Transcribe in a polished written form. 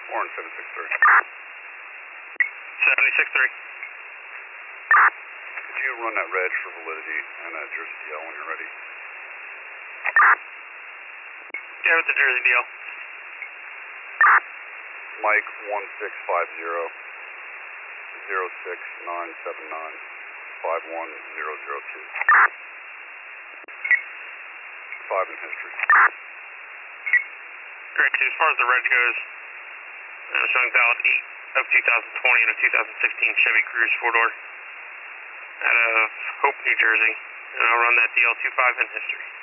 Warren 763. 76-3. Could you run that reg for validity and that Jersey DL when you're ready? Yeah, with the Jersey DL. Mike 1650 06979 51002. 5 in history. Great, so as far as the reg goes, showing valid 8 of 2020 and a 2016 Chevy Cruze 4-door out of Hope, New Jersey, and I'll run that DL 25 in history.